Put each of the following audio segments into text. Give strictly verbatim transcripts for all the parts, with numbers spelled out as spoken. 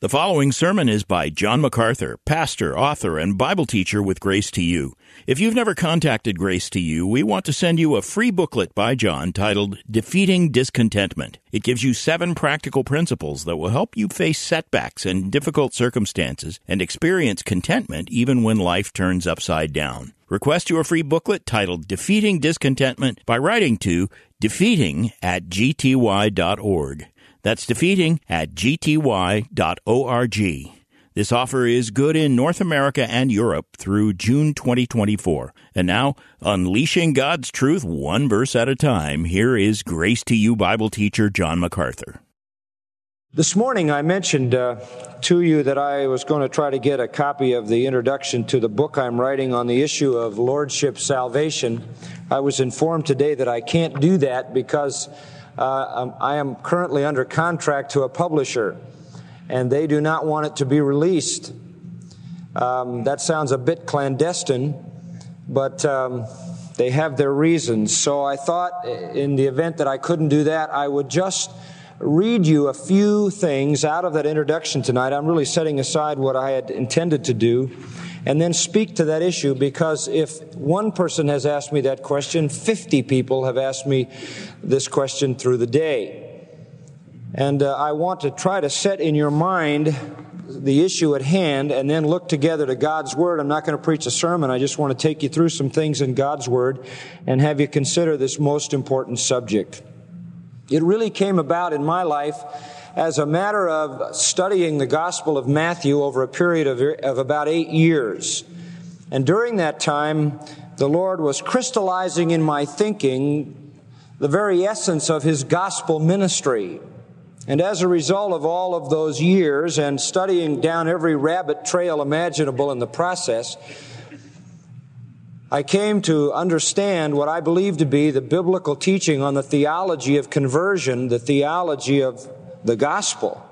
The following sermon is by John MacArthur, pastor, author, and Bible teacher with Grace to You. If you've never contacted Grace to You, we want to send you a free booklet by John titled Defeating Discontentment. It gives you seven practical principles that will help you face setbacks and difficult circumstances and experience contentment even when life turns upside down. Request your free booklet titled Defeating Discontentment by writing to defeating at g t y dot org. That's defeating at g t y dot org. This offer is good in North America and Europe through June twenty twenty-four. And now, unleashing God's truth one verse at a time, here is Grace to You Bible teacher John MacArthur. This morning I mentioned uh, to you that I was going to try to get a copy of the introduction to the book I'm writing on the issue of Lordship Salvation. I was informed today that I can't do that because Uh, I am currently under contract to a publisher, and they do not want it to be released. Um, that sounds a bit clandestine, but um, they have their reasons. So I thought in the event that I couldn't do that, I would just read you a few things out of that introduction tonight. I'm really setting aside what I had intended to do, and then speak to that issue, because if one person has asked me that question, fifty people have asked me this question through the day. And uh, I want to try to set in your mind the issue at hand and then look together to God's Word. I'm not going to preach a sermon. I just want to take you through some things in God's Word and have you consider this most important subject. It really came about in my life as a matter of studying the Gospel of Matthew over a period of, of about eight years. And during that time, the Lord was crystallizing in my thinking the very essence of His gospel ministry. And as a result of all of those years and studying down every rabbit trail imaginable in the process, I came to understand what I believe to be the biblical teaching on the theology of conversion, the theology of the gospel.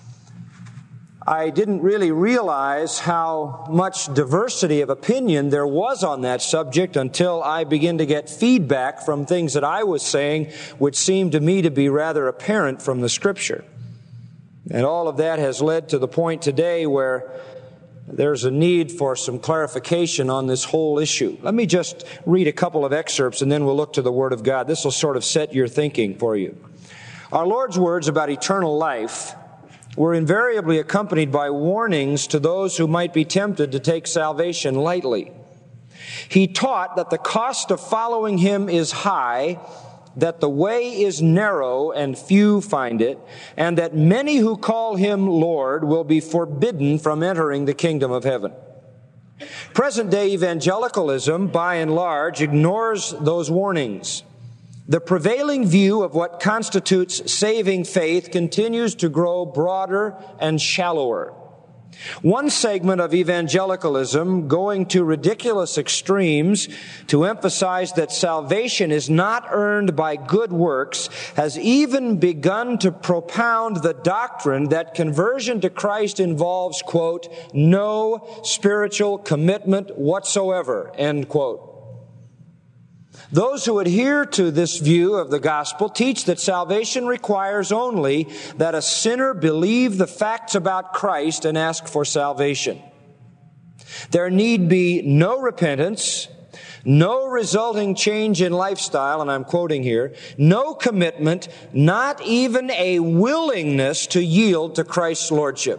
I didn't really realize how much diversity of opinion there was on that subject until I began to get feedback from things that I was saying, which seemed to me to be rather apparent from the Scripture. And all of that has led to the point today where there's a need for some clarification on this whole issue. Let me just read a couple of excerpts and then we'll look to the Word of God. This will sort of set your thinking for you. Our Lord's words about eternal life were invariably accompanied by warnings to those who might be tempted to take salvation lightly. He taught that the cost of following Him is high, that the way is narrow and few find it, and that many who call Him Lord will be forbidden from entering the kingdom of heaven. Present-day evangelicalism, by and large, ignores those warnings. The prevailing view of what constitutes saving faith continues to grow broader and shallower. One segment of evangelicalism, going to ridiculous extremes to emphasize that salvation is not earned by good works, has even begun to propound the doctrine that conversion to Christ involves, quote, no spiritual commitment whatsoever, end quote. Those who adhere to this view of the gospel teach that salvation requires only that a sinner believe the facts about Christ and ask for salvation. There need be no repentance, no resulting change in lifestyle, and I'm quoting here, no commitment, not even a willingness to yield to Christ's lordship.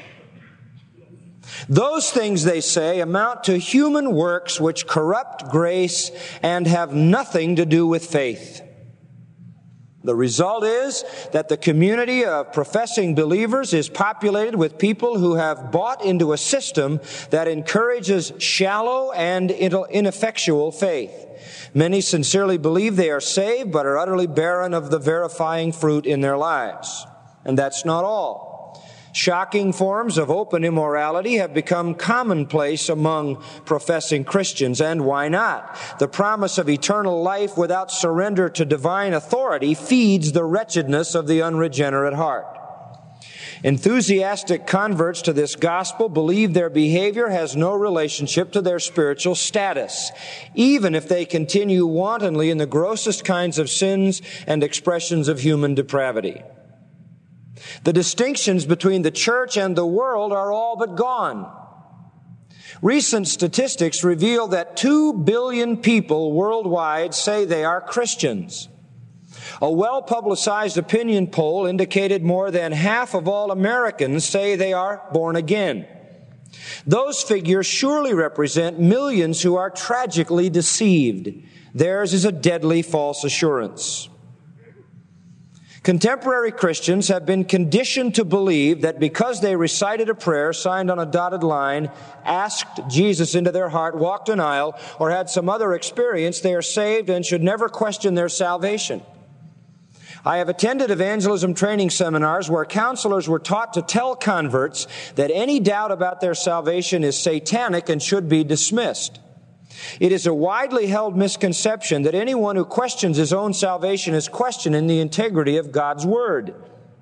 Those things, they say, amount to human works which corrupt grace and have nothing to do with faith. The result is that the community of professing believers is populated with people who have bought into a system that encourages shallow and ineffectual faith. Many sincerely believe they are saved, but are utterly barren of the verifying fruit in their lives. And that's not all. Shocking forms of open immorality have become commonplace among professing Christians, and why not? The promise of eternal life without surrender to divine authority feeds the wretchedness of the unregenerate heart. Enthusiastic converts to this gospel believe their behavior has no relationship to their spiritual status, even if they continue wantonly in the grossest kinds of sins and expressions of human depravity. The distinctions between the church and the world are all but gone. Recent statistics reveal that two billion people worldwide say they are Christians. A well-publicized opinion poll indicated more than half of all Americans say they are born again. Those figures surely represent millions who are tragically deceived. Theirs is a deadly false assurance. Contemporary Christians have been conditioned to believe that because they recited a prayer signed on a dotted line, asked Jesus into their heart, walked an aisle, or had some other experience, they are saved and should never question their salvation. I have attended evangelism training seminars where counselors were taught to tell converts that any doubt about their salvation is satanic and should be dismissed. It is a widely held misconception that anyone who questions his own salvation is questioning the integrity of God's Word.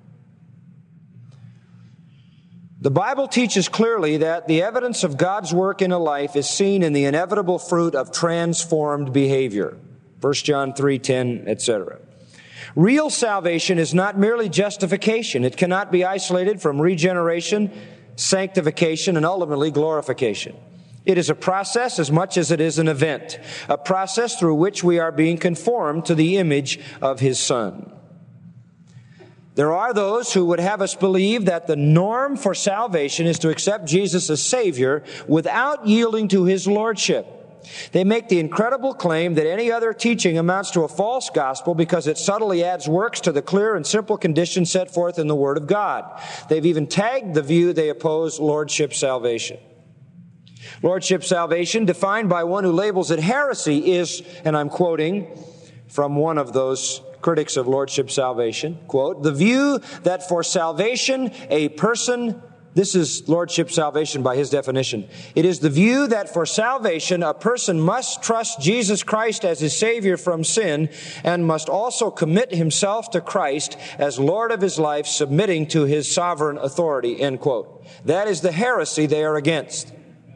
The Bible teaches clearly that the evidence of God's work in a life is seen in the inevitable fruit of transformed behavior. First John three ten, et cetera. Real salvation is not merely justification. It cannot be isolated from regeneration, sanctification, and ultimately glorification. It is a process as much as it is an event, a process through which we are being conformed to the image of His Son. There are those who would have us believe that the norm for salvation is to accept Jesus as Savior without yielding to His Lordship. They make the incredible claim that any other teaching amounts to a false gospel because it subtly adds works to the clear and simple conditions set forth in the Word of God. They've even tagged the view they oppose Lordship salvation. Lordship salvation, defined by one who labels it heresy, is, and I'm quoting from one of those critics of Lordship salvation, quote, the view that for salvation a person, this is Lordship salvation by his definition, it is the view that for salvation a person must trust Jesus Christ as his Savior from sin and must also commit himself to Christ as Lord of his life, submitting to His sovereign authority, end quote. That is the heresy they are against.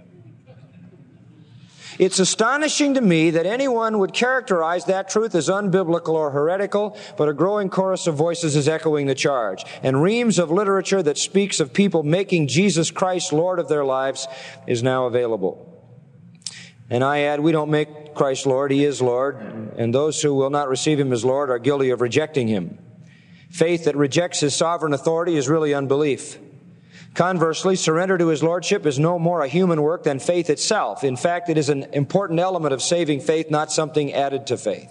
It's astonishing to me that anyone would characterize that truth as unbiblical or heretical, but a growing chorus of voices is echoing the charge. And reams of literature that speaks of people making Jesus Christ Lord of their lives is now available. And I add, we don't make Christ Lord, He is Lord, and those who will not receive Him as Lord are guilty of rejecting Him. Faith that rejects His sovereign authority is really unbelief. Conversely, surrender to His Lordship is no more a human work than faith itself. In fact, it is an important element of saving faith, not something added to faith.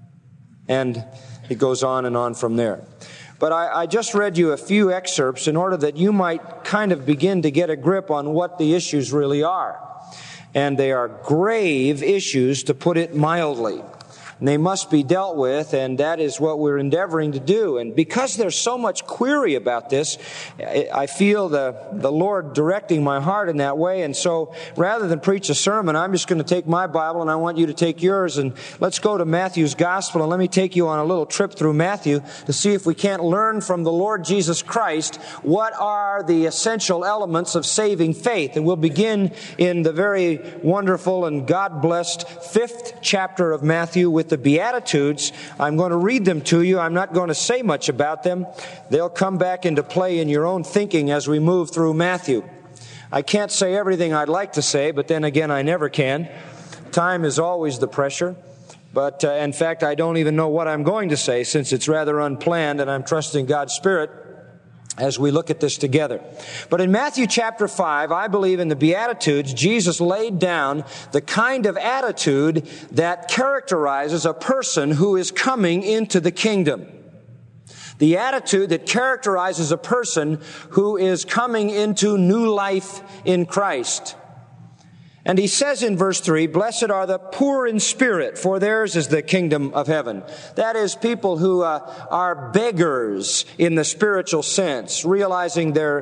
And it goes on and on from there. But I, I just read you a few excerpts in order that you might kind of begin to get a grip on what the issues really are. And they are grave issues, to put it mildly. And they must be dealt with, and that is what we're endeavoring to do. And because there's so much query about this, I feel the, the Lord directing my heart in that way. And so rather than preach a sermon, I'm just going to take my Bible and I want you to take yours. And let's go to Matthew's Gospel, and let me take you on a little trip through Matthew to see if we can't learn from the Lord Jesus Christ what are the essential elements of saving faith. And we'll begin in the very wonderful and God-blessed fifth chapter of Matthew with the Beatitudes. I'm going to read them to you. I'm not going to say much about them. They'll come back into play in your own thinking as we move through Matthew. I can't say everything I'd like to say, but then again, I never can. Time is always the pressure. But uh, in fact, I don't even know what I'm going to say, since it's rather unplanned, and I'm trusting God's Spirit as we look at this together. But in Matthew chapter five, I believe in the Beatitudes, Jesus laid down the kind of attitude that characterizes a person who is coming into the kingdom. The attitude that characterizes a person who is coming into new life in Christ. And He says in verse three, blessed are the poor in spirit, for theirs is the kingdom of heaven. That is, people who uh, are beggars in the spiritual sense, realizing their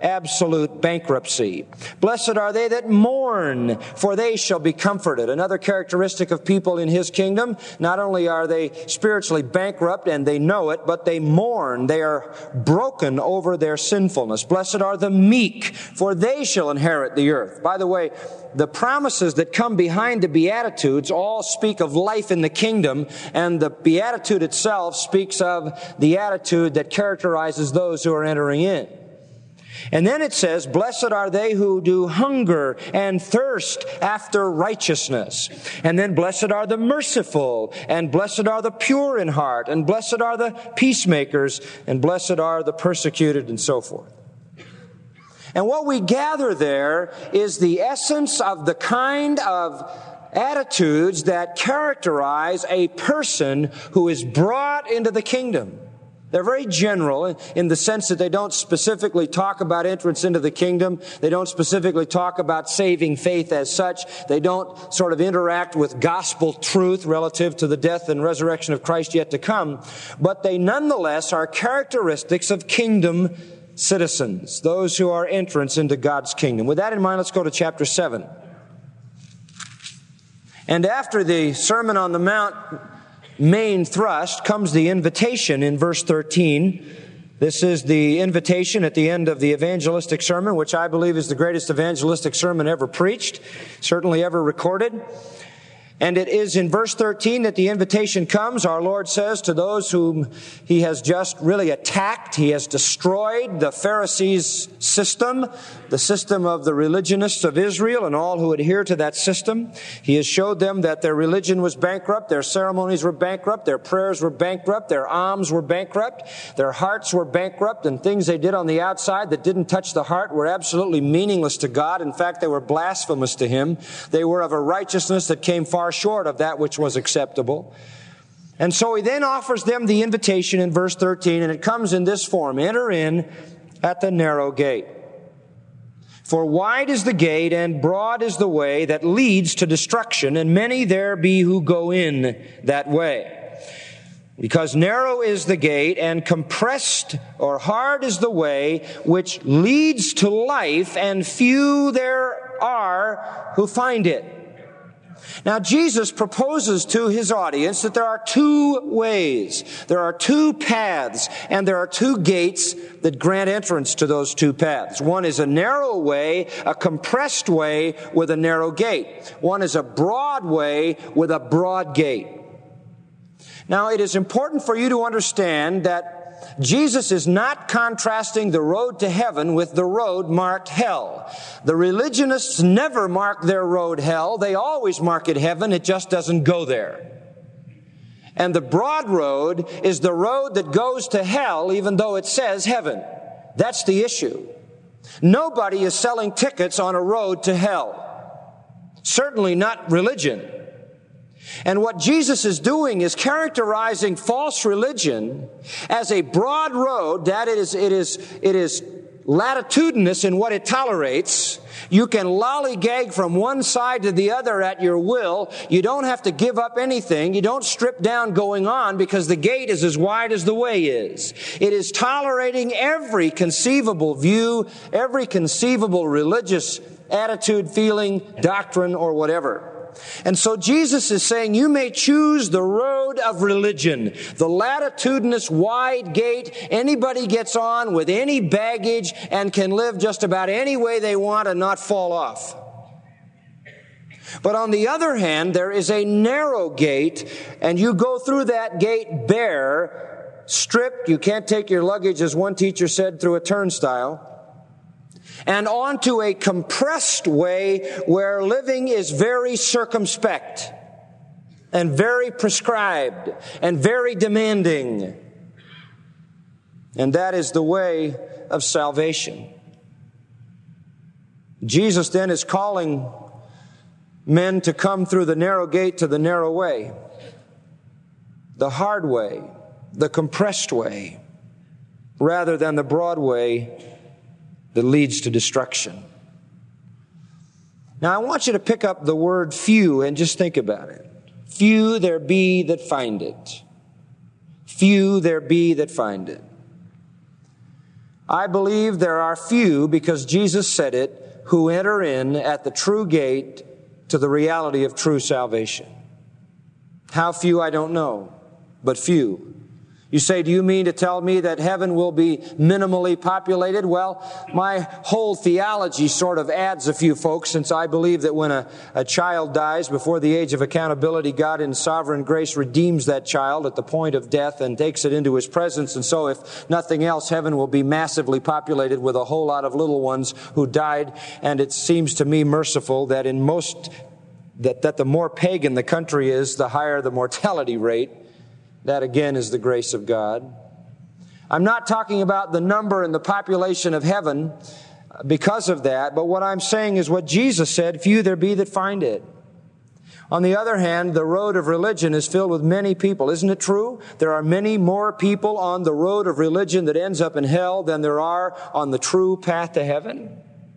absolute bankruptcy. Blessed are they that mourn, for they shall be comforted. Another characteristic of people in His kingdom, not only are they spiritually bankrupt and they know it, but they mourn. They are broken over their sinfulness. Blessed are the meek, for they shall inherit the earth. By the way, the promises that come behind the Beatitudes all speak of life in the kingdom, and the Beatitude itself speaks of the attitude that characterizes those who are entering in. And then it says, blessed are they who do hunger and thirst after righteousness. And then blessed are the merciful, and blessed are the pure in heart, and blessed are the peacemakers, and blessed are the persecuted, and so forth. And what we gather there is the essence of the kind of attitudes that characterize a person who is brought into the kingdom. They're very general in the sense that they don't specifically talk about entrance into the kingdom. They don't specifically talk about saving faith as such. They don't sort of interact with gospel truth relative to the death and resurrection of Christ yet to come. But they nonetheless are characteristics of kingdom citizens, those who are entrants into God's kingdom. With that in mind, let's go to chapter seven. And after the Sermon on the Mount main thrust comes the invitation in verse thirteen. This is the invitation at the end of the evangelistic sermon, which I believe is the greatest evangelistic sermon ever preached, certainly ever recorded. And it is in verse thirteen that the invitation comes. Our Lord says to those whom He has just really attacked, He has destroyed the Pharisees' system, the system of the religionists of Israel and all who adhere to that system. He has showed them that their religion was bankrupt, their ceremonies were bankrupt, their prayers were bankrupt, their alms were bankrupt, their hearts were bankrupt, and things they did on the outside that didn't touch the heart were absolutely meaningless to God. In fact, they were blasphemous to Him. They were of a righteousness that came far short of that which was acceptable. And so He then offers them the invitation in verse thirteen, and it comes in this form: enter in at the narrow gate. For wide is the gate and broad is the way that leads to destruction, and many there be who go in that way. Because narrow is the gate and compressed or hard is the way which leads to life, and few there are who find it. Now, Jesus proposes to His audience that there are two ways, there are two paths, and there are two gates that grant entrance to those two paths. One is a narrow way, a compressed way with a narrow gate. One is a broad way with a broad gate. Now, it is important for you to understand that Jesus is not contrasting the road to heaven with the road marked hell. The religionists never mark their road hell. They always mark it heaven. It just doesn't go there. And the broad road is the road that goes to hell, even though it says heaven. That's the issue. Nobody is selling tickets on a road to hell. Certainly not religion. And what Jesus is doing is characterizing false religion as a broad road that it is, it is, it is latitudinous in what it tolerates. You can lollygag from one side to the other at your will. You don't have to give up anything. You don't strip down going on because the gate is as wide as the way is. It is tolerating every conceivable view, every conceivable religious attitude, feeling, doctrine, or whatever. And so Jesus is saying you may choose the road of religion, the latitudinous wide gate. Anybody gets on with any baggage and can live just about any way they want and not fall off. But on the other hand, there is a narrow gate, and you go through that gate bare, stripped. You can't take your luggage, as one teacher said, through a turnstile. And onto a compressed way where living is very circumspect and very prescribed and very demanding. And that is the way of salvation. Jesus then is calling men to come through the narrow gate to the narrow way, the hard way, the compressed way, rather than the broad way that leads to destruction. Now, I want you to pick up the word few and just think about it. Few there be that find it. Few there be that find it. I believe there are few, because Jesus said it, who enter in at the true gate to the reality of true salvation. How few, I don't know, but few. You say, do you mean to tell me that heaven will be minimally populated? Well, my whole theology sort of adds a few folks, since I believe that when a, a child dies before the age of accountability, God in sovereign grace redeems that child at the point of death and takes it into His presence. And so if nothing else, heaven will be massively populated with a whole lot of little ones who died. And it seems to me merciful that in most, that, that the more pagan the country is, the higher the mortality rate. That, again, is the grace of God. I'm not talking about the number and the population of heaven because of that, but what I'm saying is what Jesus said, few there be that find it. On the other hand, the road of religion is filled with many people. Isn't it true? There are many more people on the road of religion that ends up in hell than there are on the true path to heaven.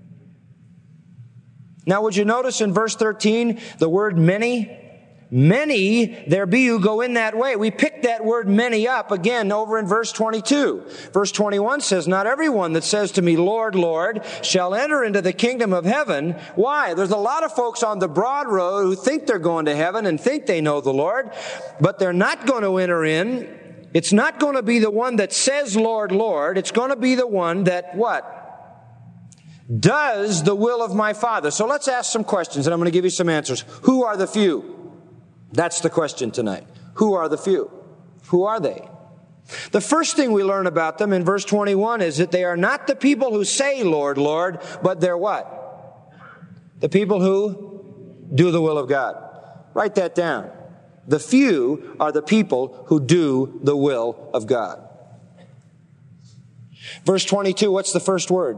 Now, would you notice in verse thirteen the word many? Many there be who go in that way. We picked that word many up again over in verse twenty-two. Verse twenty-one says, not everyone that says to me, Lord, Lord, shall enter into the kingdom of heaven. Why? There's a lot of folks on the broad road who think they're going to heaven and think they know the Lord, but they're not going to enter in. It's not going to be the one that says, Lord, Lord. It's going to be the one that, what? Does the will of my Father. So let's ask some questions, and I'm going to give you some answers. Who are the few? That's the question tonight. Who are the few? Who are they? The first thing we learn about them in verse twenty-one is that they are not the people who say, Lord, Lord, but they're what? The people who do the will of God. Write that down. The few are the people who do the will of God. Verse twenty-two, what's the first word?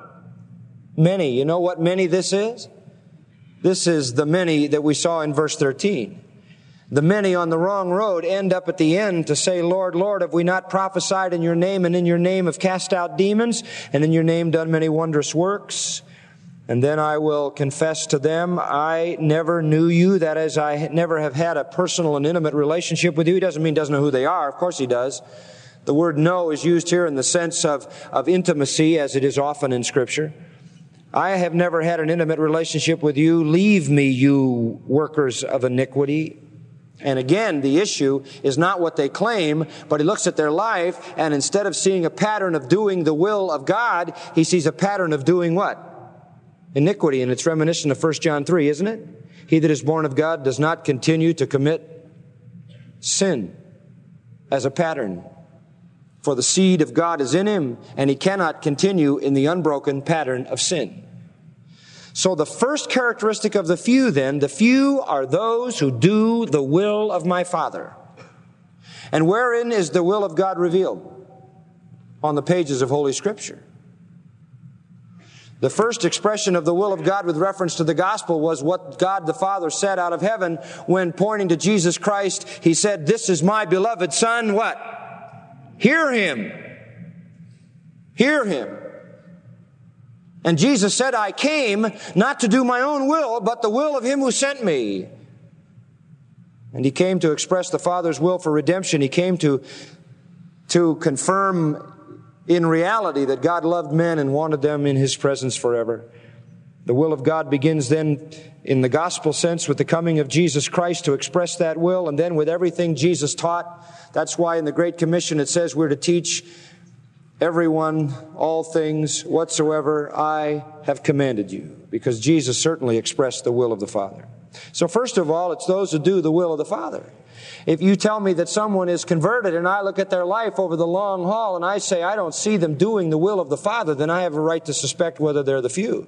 Many. You know what many this is? This is the many that we saw in verse thirteen. The many on the wrong road end up at the end to say, Lord, Lord, have we not prophesied in your name, and in your name have cast out demons, and in your name done many wondrous works? And then I will confess to them, I never knew you. That is, I never have had a personal and intimate relationship with you. He doesn't mean he doesn't know who they are. Of course he does. The word know is used here in the sense of, of intimacy, as it is often in Scripture. I have never had an intimate relationship with you. Leave me, you workers of iniquity. And again, the issue is not what they claim, but he looks at their life, and instead of seeing a pattern of doing the will of God, he sees a pattern of doing what? Iniquity. And it's reminiscent of First John three, isn't it? He that is born of God does not continue to commit sin as a pattern. For the seed of God is in him, and he cannot continue in the unbroken pattern of sin. So the first characteristic of the few then, the few are those who do the will of my Father. And wherein is the will of God revealed? On the pages of Holy Scripture. The first expression of the will of God with reference to the gospel was what God the Father said out of heaven when, pointing to Jesus Christ, He said, this is my beloved Son, what? Hear Him. Hear Him. And Jesus said, I came not to do my own will, but the will of Him who sent me. And He came to express the Father's will for redemption. He came to, to confirm in reality that God loved men and wanted them in His presence forever. The will of God begins then in the gospel sense with the coming of Jesus Christ to express that will, and then with everything Jesus taught. That's why in the Great Commission it says we're to teach everyone, all things, whatsoever I have commanded you. Because Jesus certainly expressed the will of the Father. So first of all, it's those who do the will of the Father. If you tell me that someone is converted and I look at their life over the long haul and I say I don't see them doing the will of the Father, then I have a right to suspect whether they're the few.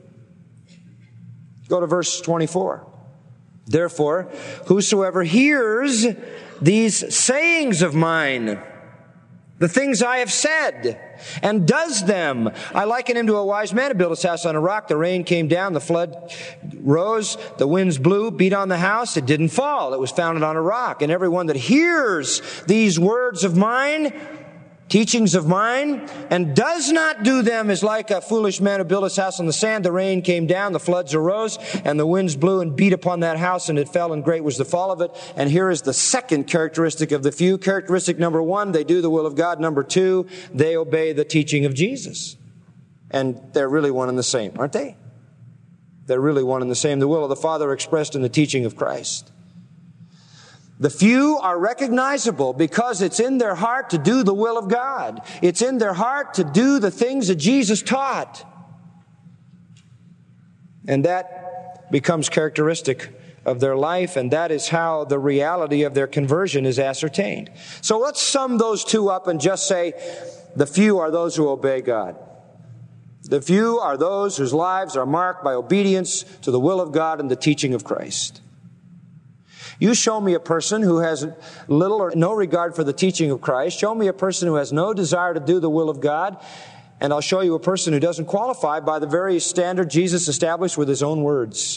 Go to verse twenty-four. Therefore, whosoever hears these sayings of mine, the things I have said, and does them, I liken him to a wise man who built his house on a rock. The rain came down, the flood rose, the winds blew, beat on the house. It didn't fall. It was founded on a rock. And everyone that hears these words of mine teachings of mine, and does not do them is like a foolish man who built his house on the sand. The rain came down, the floods arose, and the winds blew and beat upon that house, and it fell, and great was the fall of it. And here is the second characteristic of the few. Characteristic number one, they do the will of God. Number two, they obey the teaching of Jesus. And they're really one and the same, aren't they? They're really one and the same. The will of the Father expressed in the teaching of Christ. The few are recognizable because it's in their heart to do the will of God. It's in their heart to do the things that Jesus taught. And that becomes characteristic of their life, and that is how the reality of their conversion is ascertained. So let's sum those two up and just say, the few are those who obey God. The few are those whose lives are marked by obedience to the will of God and the teaching of Christ. You show me a person who has little or no regard for the teaching of Christ. Show me a person who has no desire to do the will of God. And I'll show you a person who doesn't qualify by the very standard Jesus established with His own words.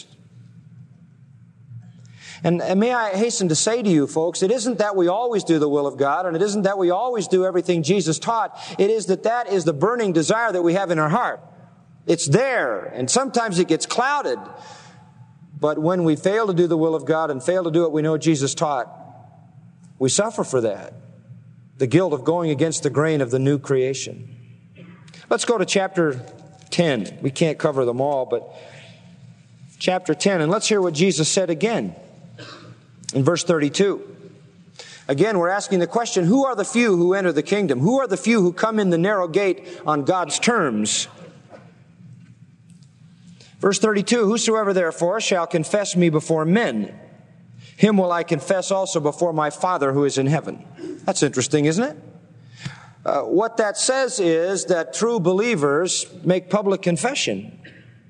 And, and may I hasten to say to you, folks, it isn't that we always do the will of God, and it isn't that we always do everything Jesus taught. It is that that is the burning desire that we have in our heart. It's there, and sometimes it gets clouded. But when we fail to do the will of God and fail to do what we know Jesus taught, we suffer for that. The guilt of going against the grain of the new creation. Let's go to chapter ten. We can't cover them all, but chapter ten. And let's hear what Jesus said again in verse thirty-two. Again, we're asking the question, who are the few who enter the kingdom? Who are the few who come in the narrow gate on God's terms? Verse thirty-two, whosoever therefore shall confess me before men, him will I confess also before my Father who is in heaven. That's interesting, isn't it? Uh, what that says is that true believers make public confession.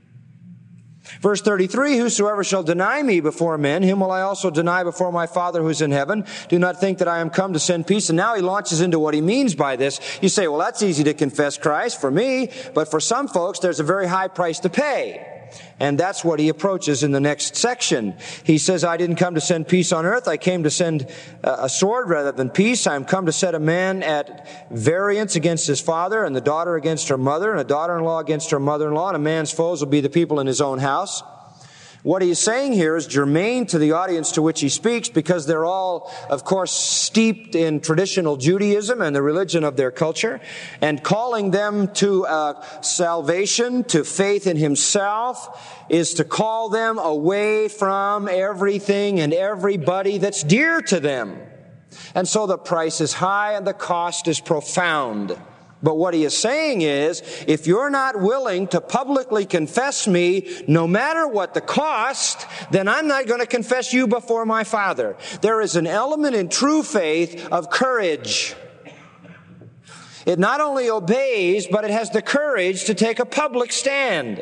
Verse thirty-three, whosoever shall deny me before men, him will I also deny before my Father who is in heaven. Do not think that I am come to send peace. And now he launches into what he means by this. You say, well, that's easy to confess Christ for me, but for some folks, there's a very high price to pay. And that's what he approaches in the next section. He says, I didn't come to send peace on earth. I came to send a sword rather than peace. I am come to set a man at variance against his father, and the daughter against her mother, and a daughter-in-law against her mother-in-law, and a man's foes will be the people in his own house. What he's saying here is germane to the audience to which he speaks, because they're all, of course, steeped in traditional Judaism and the religion of their culture, and calling them to uh, salvation, to faith in himself, is to call them away from everything and everybody that's dear to them. And so the price is high and the cost is profound. But what he is saying is, if you're not willing to publicly confess me, no matter what the cost, then I'm not going to confess you before my Father. There is an element in true faith of courage. It not only obeys, but it has the courage to take a public stand.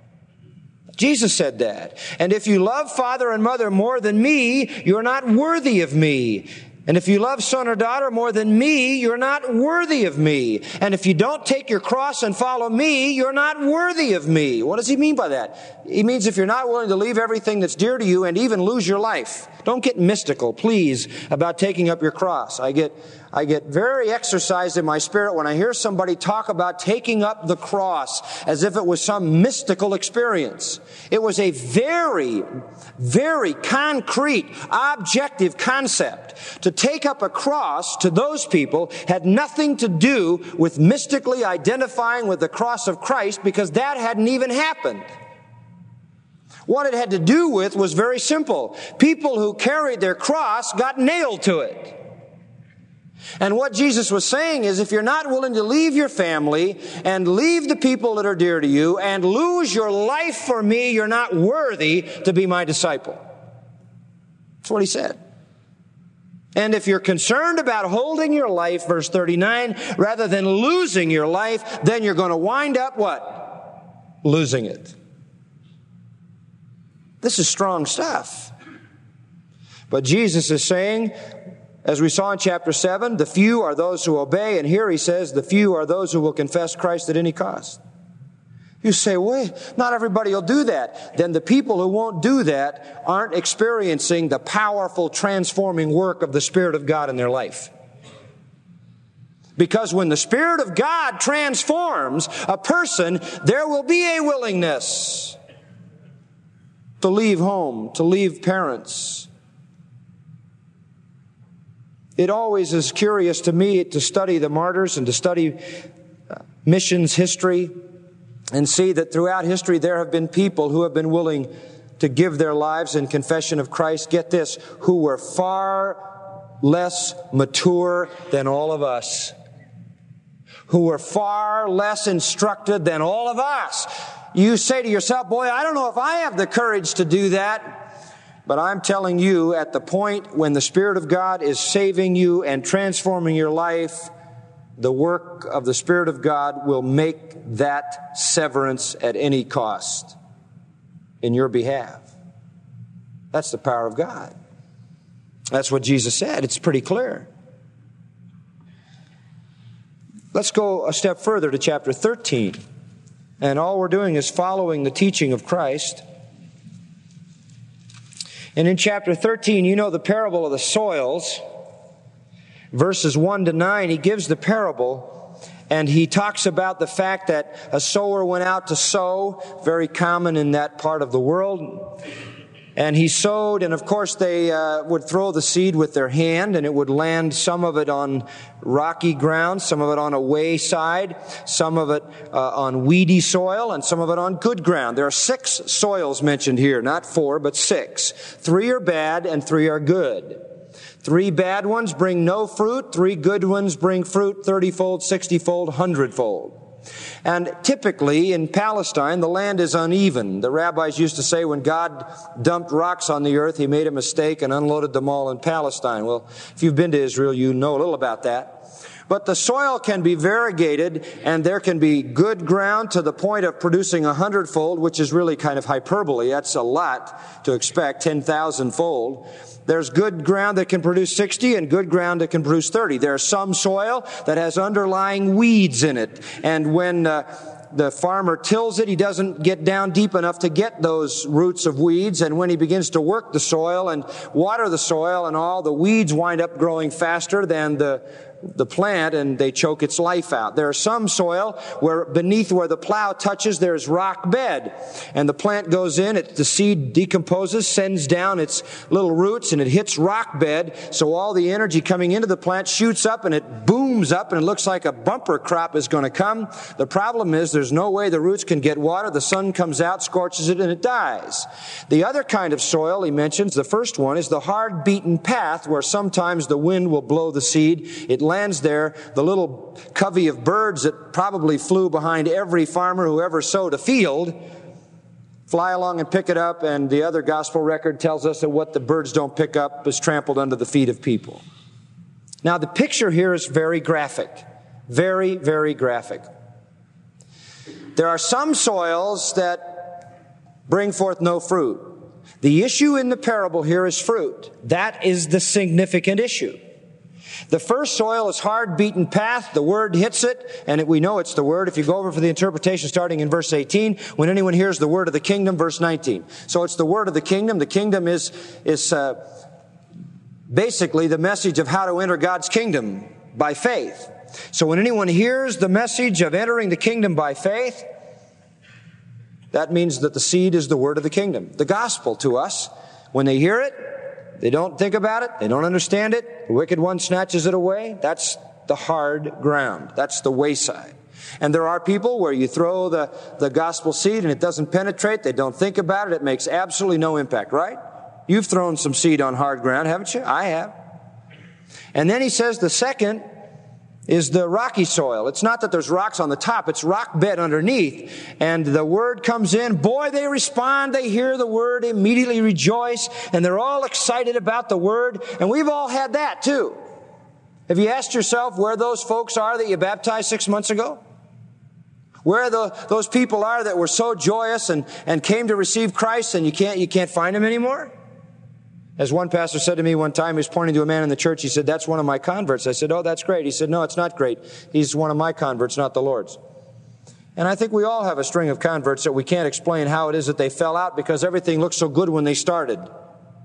Jesus said that. And if you love father and mother more than me, you're not worthy of me. And if you love son or daughter more than me, you're not worthy of me. And if you don't take your cross and follow me, you're not worthy of me. What does he mean by that? He means if you're not willing to leave everything that's dear to you and even lose your life. Don't get mystical, please, about taking up your cross. I get, I get very exercised in my spirit when I hear somebody talk about taking up the cross as if it was some mystical experience. It was a very, very concrete, objective concept. To take up a cross to those people had nothing to do with mystically identifying with the cross of Christ, because that hadn't even happened. What it had to do with was very simple. People who carried their cross got nailed to it. And what Jesus was saying is, if you're not willing to leave your family and leave the people that are dear to you and lose your life for me, you're not worthy to be my disciple. That's what he said. And if you're concerned about holding your life, verse thirty-nine, rather than losing your life, then you're going to wind up what? Losing it. This is strong stuff. But Jesus is saying, as we saw in chapter seven, the few are those who obey. And here he says, the few are those who will confess Christ at any cost. You say, wait, not everybody will do that. Then the people who won't do that aren't experiencing the powerful transforming work of the Spirit of God in their life. Because when the Spirit of God transforms a person, there will be a willingness to leave home, to leave parents. It always is curious to me to study the martyrs and to study missions history and see that throughout history there have been people who have been willing to give their lives in confession of Christ, get this, who were far less mature than all of us, who were far less instructed than all of us. You say to yourself, boy, I don't know if I have the courage to do that. But I'm telling you, at the point when the Spirit of God is saving you and transforming your life, the work of the Spirit of God will make that severance at any cost in your behalf. That's the power of God. That's what Jesus said. It's pretty clear. Let's go a step further to chapter thirteen. And all we're doing is following the teaching of Christ. And in chapter thirteen, you know the parable of the soils. Verses one to nine, he gives the parable, and he talks about the fact that a sower went out to sow, very common in that part of the world. And he sowed, and of course they uh, would throw the seed with their hand, and it would land, some of it on rocky ground, some of it on a wayside, some of it uh, on weedy soil, and some of it on good ground. There are six soils mentioned here, not four, but six. Three are bad, and three are good. Three bad ones bring no fruit. Three good ones bring fruit thirty-fold, sixty-fold, hundred-fold. And typically in Palestine, the land is uneven. The rabbis used to say when God dumped rocks on the earth, he made a mistake and unloaded them all in Palestine. Well, if you've been to Israel, you know a little about that. But the soil can be variegated, and there can be good ground to the point of producing a hundredfold, which is really kind of hyperbole. That's a lot to expect, ten thousand fold. There's good ground that can produce sixty and good ground that can produce thirty. There's some soil that has underlying weeds in it. And when uh, the farmer tills it, he doesn't get down deep enough to get those roots of weeds. And when he begins to work the soil and water the soil and all, the weeds wind up growing faster than the the plant, and they choke its life out. There are some soil where beneath where the plow touches, there's rock bed. And the plant goes in, it, the seed decomposes, sends down its little roots, and it hits rock bed. So all the energy coming into the plant shoots up, and it booms up, and it looks like a bumper crop is going to come. The problem is there's no way the roots can get water. The sun comes out, scorches it, and it dies. The other kind of soil he mentions, the first one, is the hard beaten path where sometimes the wind will blow the seed. It lands there. The little covey of birds that probably flew behind every farmer who ever sowed a field fly along and pick it up, and the other gospel record tells us that what the birds don't pick up is trampled under the feet of people. Now, the picture here is very graphic. Very, very graphic. There are some soils that bring forth no fruit. The issue in the parable here is fruit. That is the significant issue. The first soil is hard beaten path. The word hits it, and it, we know it's the word. If you go over for the interpretation starting in verse eighteen, when anyone hears the word of the kingdom, verse nineteen. So it's the word of the kingdom. The kingdom is, is uh, basically the message of how to enter God's kingdom by faith. So when anyone hears the message of entering the kingdom by faith, that means that the seed is the word of the kingdom, the gospel to us. When they hear it, they don't think about it. They don't understand it. The wicked one snatches it away. That's the hard ground. That's the wayside. And there are people where you throw the, the gospel seed and it doesn't penetrate. They don't think about it. It makes absolutely no impact, right? You've thrown some seed on hard ground, haven't you? I have. And then he says the second is the rocky soil. It's not that there's rocks on the top, it's rock bed underneath. And the word comes in, boy, they respond, they hear the word, immediately rejoice, and they're all excited about the word. And we've all had that too. Have you asked yourself where those folks are that you baptized six months ago? Where the, those people are that were so joyous and, and came to receive Christ, and you can't, you can't find them anymore? As one pastor said to me one time, he was pointing to a man in the church. He said, that's one of my converts. I said, oh, that's great. He said, no, it's not great. He's one of my converts, not the Lord's. And I think we all have a string of converts that we can't explain how it is that they fell out because everything looked so good when they started.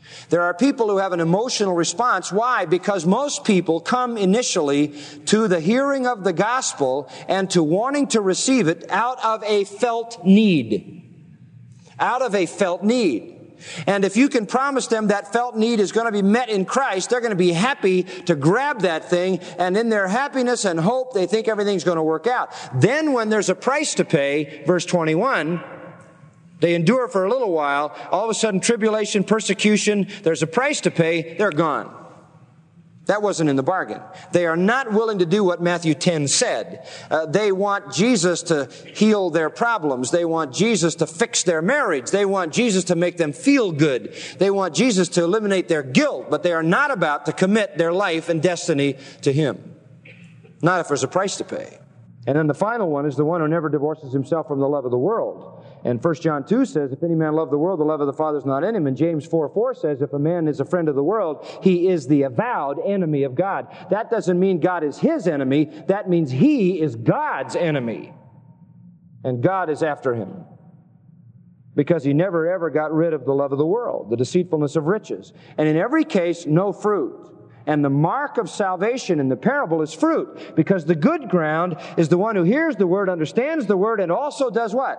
There are people who have an emotional response. Why? Because most people come initially to the hearing of the gospel and to wanting to receive it out of a felt need. Out of a felt need. And if you can promise them that felt need is going to be met in Christ, they're going to be happy to grab that thing, and in their happiness and hope, they think everything's going to work out. Then when there's a price to pay, verse twenty-one, they endure for a little while, all of a sudden tribulation, persecution, there's a price to pay, they're gone. That wasn't in the bargain. They are not willing to do what Matthew ten said. Uh, they want Jesus to heal their problems. They want Jesus to fix their marriage. They want Jesus to make them feel good. They want Jesus to eliminate their guilt, but they are not about to commit their life and destiny to Him. Not if there's a price to pay. And then the final one is the one who never divorces himself from the love of the world. And First John two says, if any man love the world, the love of the Father is not in him. And James four four says, if a man is a friend of the world, he is the avowed enemy of God. That doesn't mean God is his enemy. That means he is God's enemy. And God is after him. Because he never ever got rid of the love of the world, the deceitfulness of riches. And in every case, no fruit. And the mark of salvation in the parable is fruit. Because the good ground is the one who hears the word, understands the word, and also does what?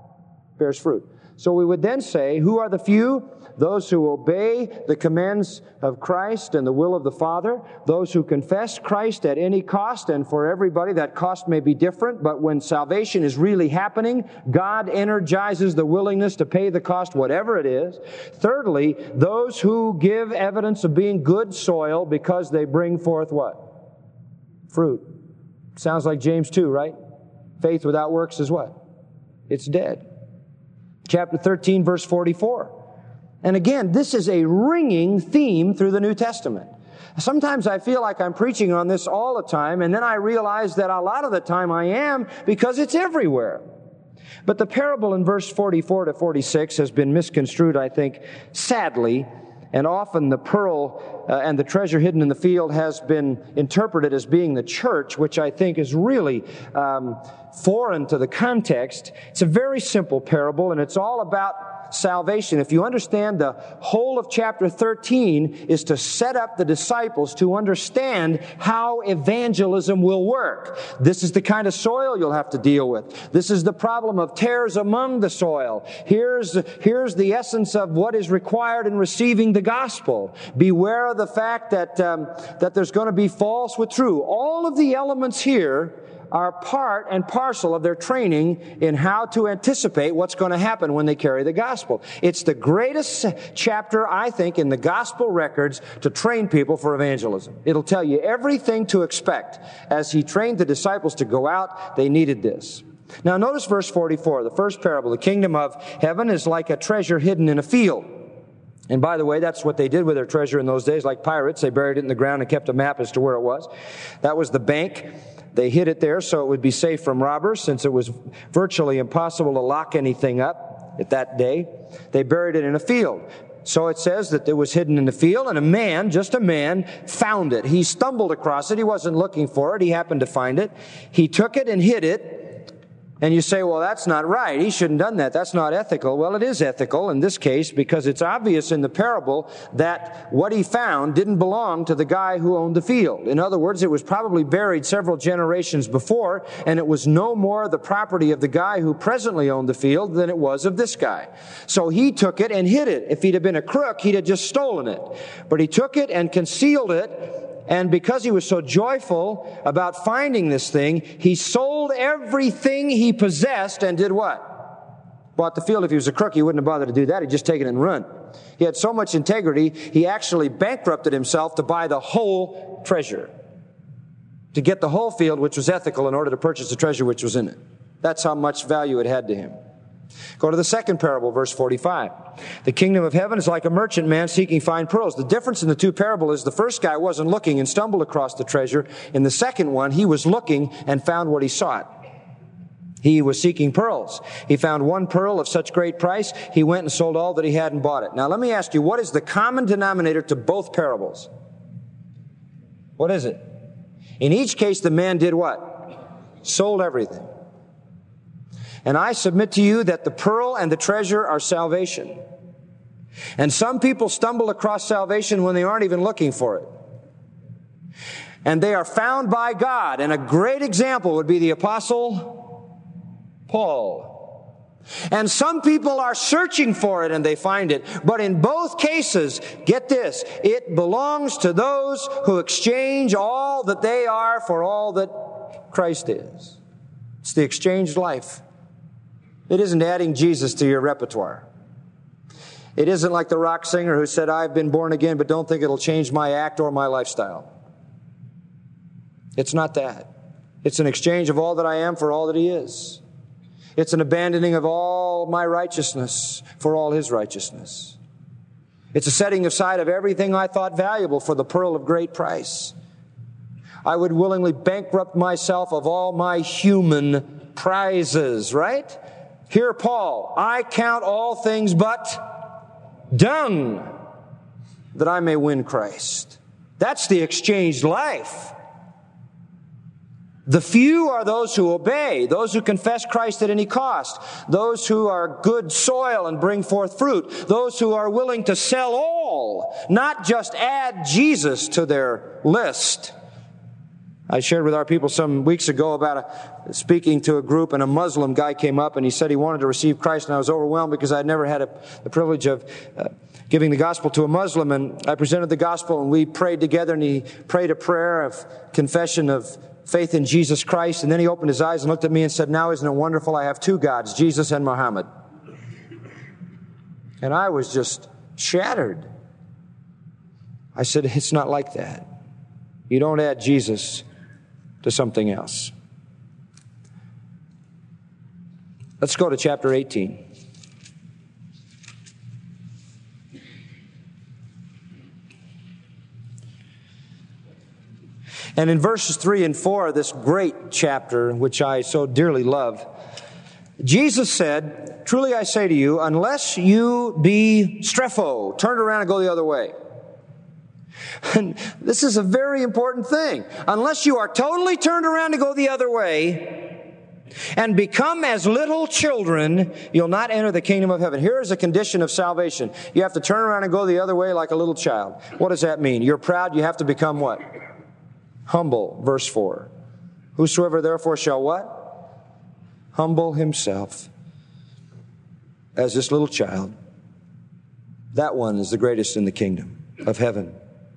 Bears fruit. So we would then say, who are the few? Those who obey the commands of Christ and the will of the Father. Those who confess Christ at any cost. And for everybody, that cost may be different. But when salvation is really happening, God energizes the willingness to pay the cost, whatever it is. Thirdly, those who give evidence of being good soil because they bring forth what? Fruit. Sounds like James two, right? Faith without works is what? It's dead. Chapter thirteen, verse forty-four. And again, this is a ringing theme through the New Testament. Sometimes I feel like I'm preaching on this all the time, and then I realize that a lot of the time I am because it's everywhere. But the parable in verse forty-four to forty-six has been misconstrued, I think, sadly. And often the pearl uh, and the treasure hidden in the field has been interpreted as being the church, which I think is really um, foreign to the context. It's a very simple parable, and it's all about salvation. If you understand, the whole of chapter thirteen is to set up the disciples to understand how evangelism will work. This is the kind of soil you'll have to deal with. This is the problem of tares among the soil. Here's, here's the essence of what is required in receiving the gospel. Beware of the fact that, um, that there's going to be false with true. All of the elements here are part and parcel of their training in how to anticipate what's going to happen when they carry the gospel. It's the greatest chapter, I think, in the gospel records to train people for evangelism. It'll tell you everything to expect. As he trained the disciples to go out, they needed this. Now notice verse forty-four, the first parable. The kingdom of heaven is like a treasure hidden in a field. And by the way, that's what they did with their treasure in those days. Like pirates, they buried it in the ground and kept a map as to where it was. That was the bank. They hid it there so it would be safe from robbers, since it was virtually impossible to lock anything up at that day. They buried it in a field. So it says that it was hidden in the field, and a man, just a man, found it. He stumbled across it. He wasn't looking for it. He happened to find it. He took it and hid it. And you say, well, that's not right. He shouldn't have done that. That's not ethical. Well, it is ethical in this case because it's obvious in the parable that what he found didn't belong to the guy who owned the field. In other words, it was probably buried several generations before, and it was no more the property of the guy who presently owned the field than it was of this guy. So he took it and hid it. If he'd have been a crook, he'd have just stolen it. But he took it and concealed it. And because he was so joyful about finding this thing, he sold everything he possessed and did what? Bought the field. If he was a crook, he wouldn't have bothered to do that. He'd just take it and run. He had so much integrity, he actually bankrupted himself to buy the whole treasure. To get the whole field, which was ethical, in order to purchase the treasure which was in it. That's how much value it had to him. Go to the second parable, verse forty-five. The kingdom of heaven is like a merchant man seeking fine pearls. The difference in the two parables is the first guy wasn't looking and stumbled across the treasure. In the second one, he was looking and found what he sought. He was seeking pearls. He found one pearl of such great price, he went and sold all that he had and bought it. Now let me ask you, what is the common denominator to both parables? What is it? In each case, the man did what? Sold everything. And I submit to you that the pearl and the treasure are salvation. And some people stumble across salvation when they aren't even looking for it. And they are found by God. And a great example would be the Apostle Paul. And some people are searching for it and they find it. But in both cases, get this, it belongs to those who exchange all that they are for all that Christ is. It's the exchanged life. It isn't adding Jesus to your repertoire. It isn't like the rock singer who said, I've been born again, but don't think it'll change my act or my lifestyle. It's not that. It's an exchange of all that I am for all that He is. It's an abandoning of all my righteousness for all His righteousness. It's a setting aside of everything I thought valuable for the pearl of great price. I would willingly bankrupt myself of all my human prizes, right? Here, Paul, I count all things but dung that I may win Christ. That's the exchanged life. The few are those who obey, those who confess Christ at any cost, those who are good soil and bring forth fruit, those who are willing to sell all, not just add Jesus to their list. I shared with our people some weeks ago about a, speaking to a group, and a Muslim guy came up and he said he wanted to receive Christ, and I was overwhelmed because I'd never had a, the privilege of uh, giving the gospel to a Muslim, and I presented the gospel and we prayed together, and he prayed a prayer of confession of faith in Jesus Christ, and then he opened his eyes and looked at me and said, now isn't it wonderful I have two gods, Jesus and Muhammad? And I was just shattered. I said, it's not like that. You don't add Jesus to something else. Let's go to chapter eighteen. And in verses three and four of this great chapter, which I so dearly love, Jesus said, truly I say to you, unless you be strepho, turn around and go the other way. And this is a very important thing. Unless you are totally turned around to go the other way and become as little children, you'll not enter the kingdom of heaven. Here is a condition of salvation. You have to turn around and go the other way like a little child. What does that mean? You're proud, you have to become what? Humble, verse four. Whosoever therefore shall what? Humble himself as this little child. That one is the greatest in the kingdom of heaven.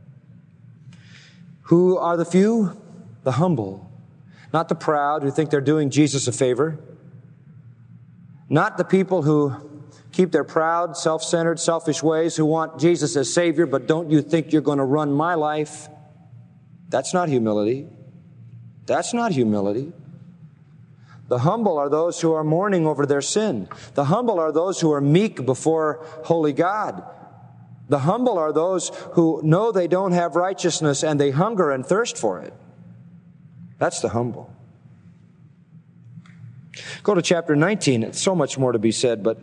Who are the few? The humble. Not the proud who think they're doing Jesus a favor. Not the people who keep their proud, self-centered, selfish ways, who want Jesus as Savior, but don't you think you're going to run my life? That's not humility. That's not humility. The humble are those who are mourning over their sin. The humble are those who are meek before holy God. The humble are those who know they don't have righteousness and they hunger and thirst for it. That's the humble. Go to chapter nineteen. It's so much more to be said, but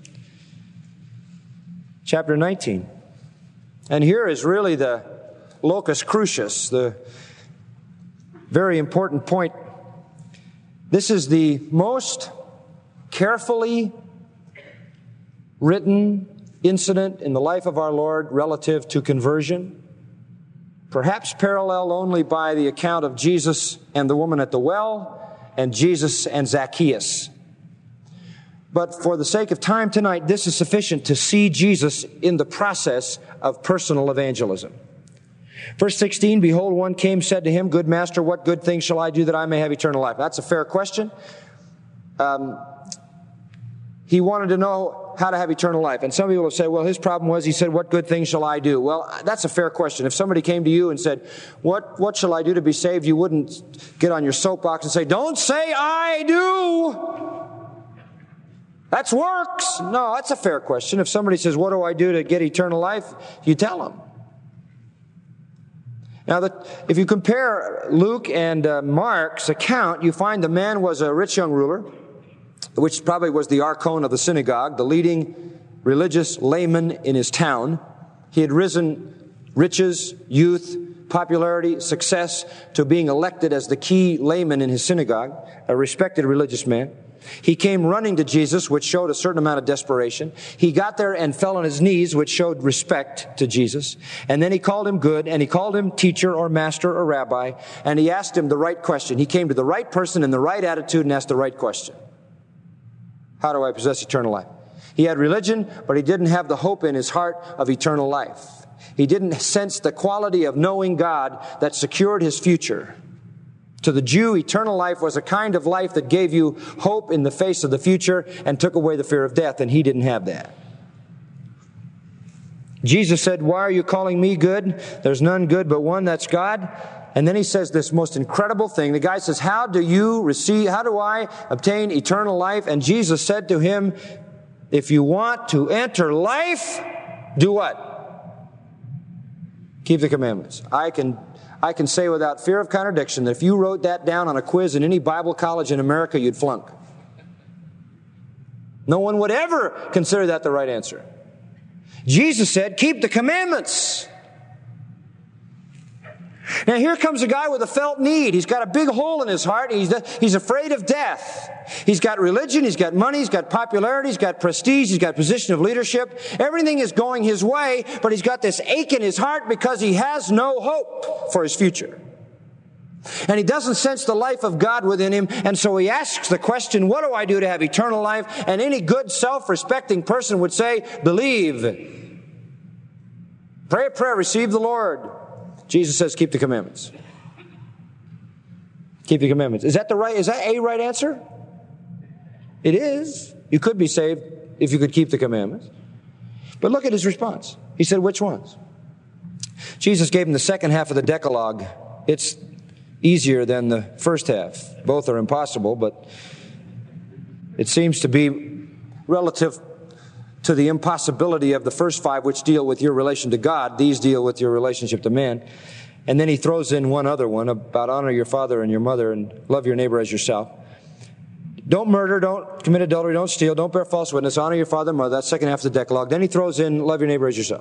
chapter nineteen. And here is really the locus crucis, the very important point. This is the most carefully written incident in the life of our Lord relative to conversion, perhaps paralleled only by the account of Jesus and the woman at the well and Jesus and Zacchaeus. But for the sake of time tonight, this is sufficient to see Jesus in the process of personal evangelism. Verse sixteen, behold, one came, said to him, good master, what good thing shall I do that I may have eternal life? That's a fair question. Um, he wanted to know how to have eternal life. And some people have said, well, his problem was, he said, what good thing shall I do? Well, that's a fair question. If somebody came to you and said, what, what shall I do to be saved? You wouldn't get on your soapbox and say, don't say I do. That's works. No, that's a fair question. If somebody says, what do I do to get eternal life? You tell them. Now, the, if you compare Luke and uh, Mark's account, you find the man was a rich young ruler, which probably was the archon of the synagogue, the leading religious layman in his town. He had risen riches, youth, popularity, success to being elected as the key layman in his synagogue, a respected religious man. He came running to Jesus, which showed a certain amount of desperation. He got there and fell on his knees, which showed respect to Jesus. And then he called him good, and he called him teacher or master or rabbi, and he asked him the right question. He came to the right person in the right attitude and asked the right question. How do I possess eternal life? He had religion, but he didn't have the hope in his heart of eternal life. He didn't sense the quality of knowing God that secured his future. To the Jew, eternal life was a kind of life that gave you hope in the face of the future and took away the fear of death, and he didn't have that. Jesus said, why are you calling me good? There's none good but one, that's God. And then he says this most incredible thing. The guy says, how do you receive, how do I obtain eternal life? And Jesus said to him, if you want to enter life, do what? Keep the commandments. I can I can say without fear of contradiction that if you wrote that down on a quiz in any Bible college in America, you'd flunk. No one would ever consider that the right answer. Jesus said, keep the commandments. Now here comes a guy with a felt need. He's got a big hole in his heart. He's, he's afraid of death. He's got religion, he's got money, he's got popularity, he's got prestige, he's got position of leadership. Everything is going his way, but he's got this ache in his heart because he has no hope for his future. And he doesn't sense the life of God within him, and so he asks the question, what do I do to have eternal life? And any good self-respecting person would say, believe. Pray a prayer, receive the Lord. Jesus says, keep the commandments. Keep the commandments. Is that the right, is that a right answer? It is. You could be saved if you could keep the commandments. But look at his response. He said, which ones? Jesus gave him the second half of the Decalogue. It's easier than the first half. Both are impossible, but it seems to be relative to the impossibility of the first five, which deal with your relation to God. These deal with your relationship to man. And then he throws in one other one about honor your father and your mother and love your neighbor as yourself. Don't murder, don't commit adultery, don't steal, don't bear false witness, honor your father and mother. That's second half of the Decalogue. Then he throws in love your neighbor as yourself.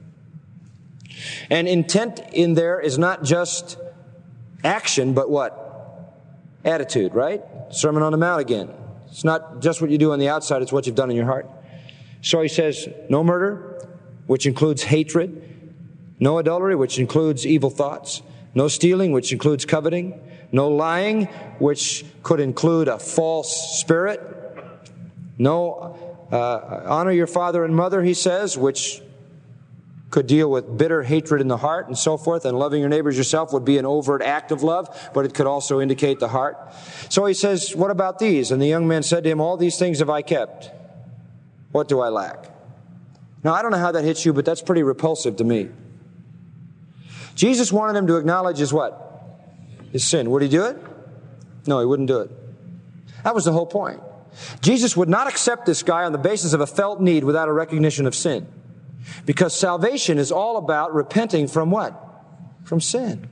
And intent in there is not just action, but what? Attitude, right? Sermon on the Mount again. It's not just what you do on the outside, it's what you've done in your heart. So he says, no murder, which includes hatred. No adultery, which includes evil thoughts. No stealing, which includes coveting. No lying, which could include a false spirit. No, uh, honor your father and mother, he says, which could deal with bitter hatred in the heart and so forth. And loving your neighbors yourself would be an overt act of love, but it could also indicate the heart. So he says, what about these? And the young man said to him, all these things have I kept. What do I lack? Now, I don't know how that hits you, but that's pretty repulsive to me. Jesus wanted him to acknowledge his what? His sin. Would he do it? No, he wouldn't do it. That was the whole point. Jesus would not accept this guy on the basis of a felt need without a recognition of sin. Because salvation is all about repenting from what? From sin.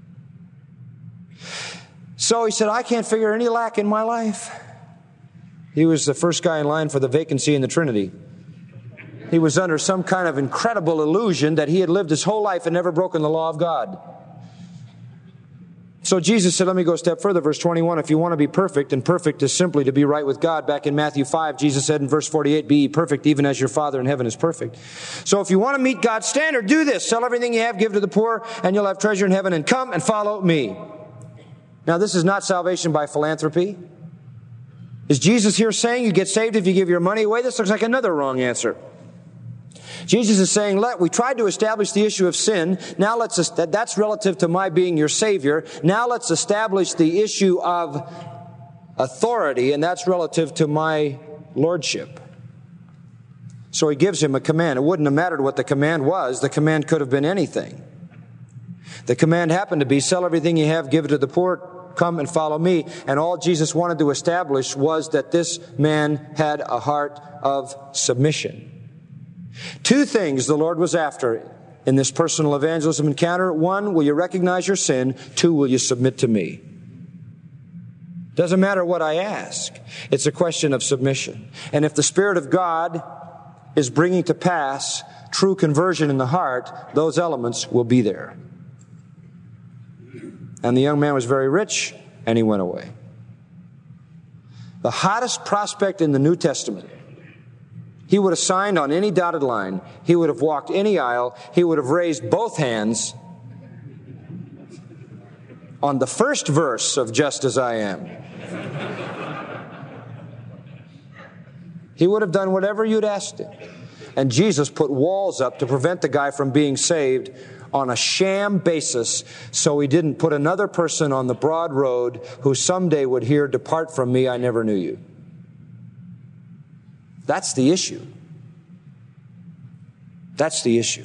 So he said, I can't figure any lack in my life. He was the first guy in line for the vacancy in the Trinity. He was under some kind of incredible illusion that he had lived his whole life and never broken the law of God. So Jesus said, let me go a step further. Verse twenty-one, if you want to be perfect, and perfect is simply to be right with God. Back in Matthew five, Jesus said in verse forty-eight, be ye perfect even as your Father in heaven is perfect. So if you want to meet God's standard, do this. Sell everything you have, give to the poor, and you'll have treasure in heaven, and come and follow me. Now this is not salvation by philanthropy. Is Jesus here saying you get saved if you give your money away? This looks like another wrong answer. Jesus is saying, let, we tried to establish the issue of sin. Now let's, that, that's relative to my being your Savior. Now let's establish the issue of authority, and that's relative to my lordship. So he gives him a command. It wouldn't have mattered what the command was. The command could have been anything. The command happened to be, sell everything you have, give it to the poor, come and follow me. And all Jesus wanted to establish was that this man had a heart of submission. Two things the Lord was after in this personal evangelism encounter. One, will you recognize your sin? Two, will you submit to me? Doesn't matter what I ask. It's a question of submission. And if the Spirit of God is bringing to pass true conversion in the heart, those elements will be there. And the young man was very rich, and he went away. the hottest prospect in the New Testament. He would have signed on any dotted line. He would have walked any aisle. He would have raised both hands on the first verse of Just As I Am. He would have done whatever you'd asked him. And Jesus put walls up to prevent the guy from being saved on a sham basis, so he didn't put another person on the broad road who someday would hear, "Depart from me, I never knew you." That's the issue. That's the issue.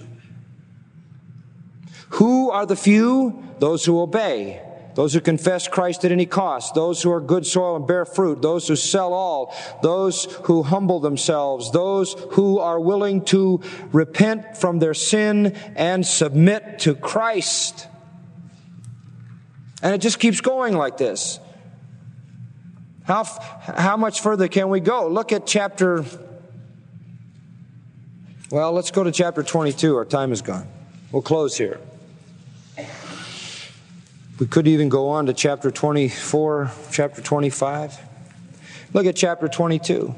Who are the few? Those who obey. Those who confess Christ at any cost. Those who are good soil and bear fruit. Those who sell all. Those who humble themselves. Those who are willing to repent from their sin and submit to Christ. And it just keeps going like this. How, how much further can we go? Look at chapter... Well, let's go to chapter twenty-two. Our time is gone. We'll close here. We could even go on to chapter twenty-four, chapter twenty-five. Look at chapter twenty-two.